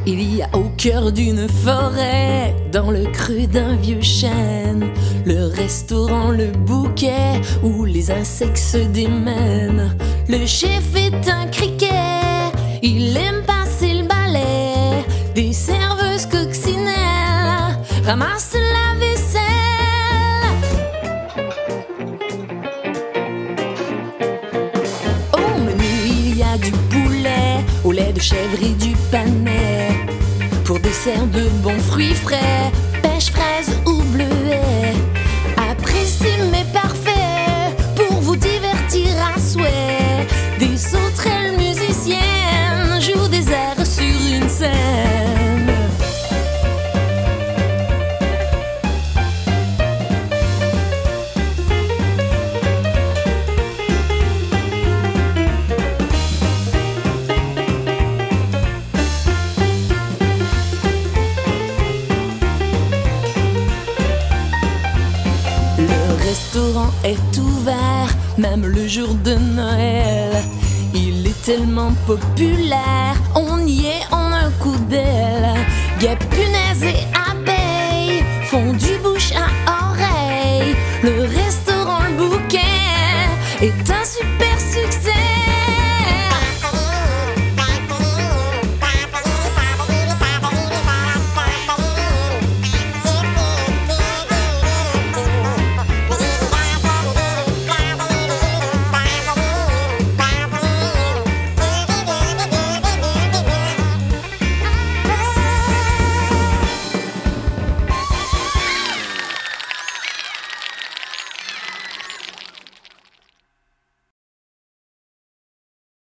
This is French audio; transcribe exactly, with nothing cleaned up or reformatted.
Il y a au cœur d'une forêt, dans le creux d'un vieux chêne, le restaurant Le Bouquet, où les insectes se démènent. Le chef est un criquet, il aime passer le balai. Des serveuses coccinelles ramassent la vaisselle. Au menu il y a du poulet, au lait de chèvre et du panais. Pour dessert de bons fruits frais, pêche, fraise ou bleuet. Appréciez mais parfait, pour vous divertir à souhait. Des sauterelles musiciennes jouent des airs sur une scène. Le restaurant est ouvert, même le jour de Noël. Il est tellement populaire, on y est en un coup d'aile. Guêpe